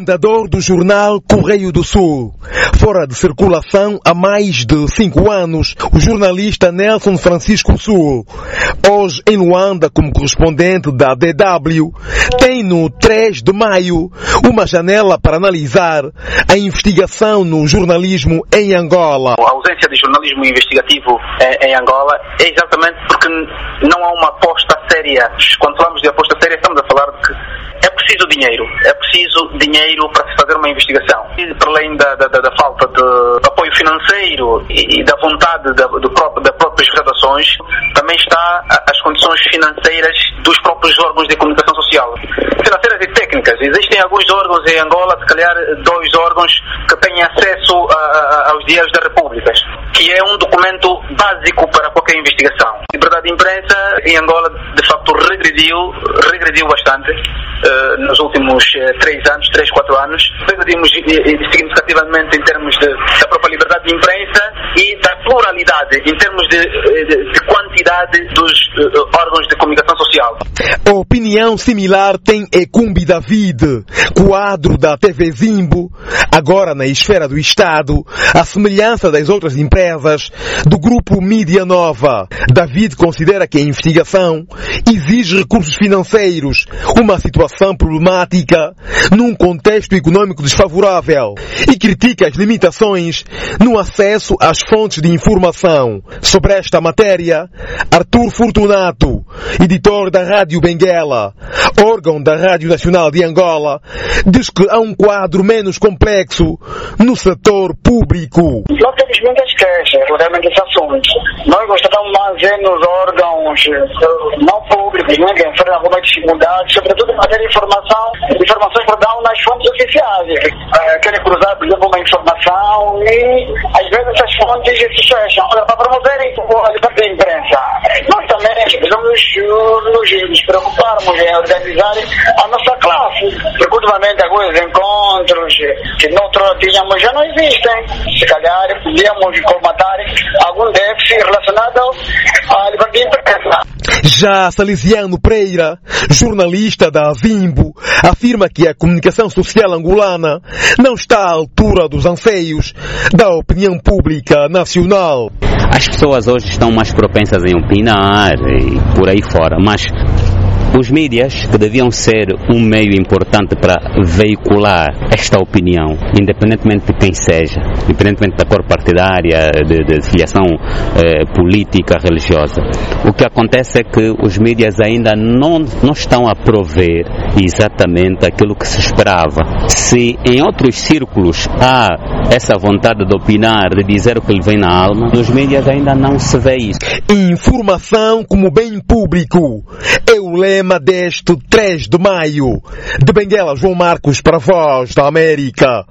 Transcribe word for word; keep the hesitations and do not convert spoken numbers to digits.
Fundador do jornal Correio do Sul. Fora de circulação há mais de cinco anos, o jornalista Nelson Francisco Sul, hoje em Luanda como correspondente da D W, tem no três de maio uma janela para analisar a investigação no jornalismo em Angola. A ausência de jornalismo investigativo em Angola é exatamente porque não há uma aposta séria. Quando falamos de aposta séria, estamos a falar de que é preciso dinheiro. É preciso dinheiro para se fazer uma investigação. E, para além da, da, da falta de apoio financeiro e da vontade da, do próprio, das próprias redações, também está as condições financeiras dos próprios órgãos de comunicação social. Financeiras e técnicas. Existem alguns órgãos em Angola, se calhar dois órgãos, que têm acesso a, a, aos diários da República, que é um documento básico para qualquer investigação. A liberdade de imprensa em Angola, de facto, regrediu, regrediu bastante uh, nos últimos uh, três anos, três, quatro anos. Regredimos uh, significativamente em termos de, da própria liberdade de imprensa e da pluralidade, em termos de, de, de quantidade dos uh, órgãos de comunicação social. A opinião similar tem Ecumbi David, quadro da T V Zimbo, agora na esfera do Estado, à semelhança das outras empresas do grupo Mídia Nova. David considera que a investigação exige recursos financeiros, uma situação problemática num contexto econômico desfavorável, e critica as limitações no acesso às fontes de informação. Sobre esta matéria, Arthur Fortunato, editor da Rádio Benguela, órgão da Rádio Nacional de Angola, diz que há um quadro menos complexo no setor público. Nós temos muitas queixas relativamente a esse assunto. Nós gostamos mais de ver nos órgãos não públicos, né, que enfrentam algumas dificuldades, sobretudo em matéria de informação, informações que dão nas fontes oficiais. É, querem cruzar, por exemplo, uma informação e às vezes essas fontes se fecham. Olha, para promoverem a liberdade da imprensa, nós também precisamos nos, nos preocuparmos em organizar a nossa classe. Porque ultimamente alguns encontros que noutros tínhamos já não existem. Se calhar podíamos colmatar algum déficit relacionado à liberdade de imprensa. Já Salesiano Pereira, jornalista da Zimbo, afirma que a comunicação social angolana não está à altura dos anseios da opinião pública nacional. As pessoas hoje estão mais propensas em opinar e por aí fora, mas os mídias, que deviam ser um meio importante para veicular esta opinião, independentemente de quem seja, independentemente da cor partidária, de, de filiação eh, política, religiosa, o que acontece é que os mídias ainda não, não estão a prover exatamente aquilo que se esperava. Se em outros círculos há essa vontade de opinar, de dizer o que lhe vem na alma, nos mídias ainda não se vê isso. Informação como bem público é o lema deste três de maio. De Benguela, João Marcos, para a Voz da América.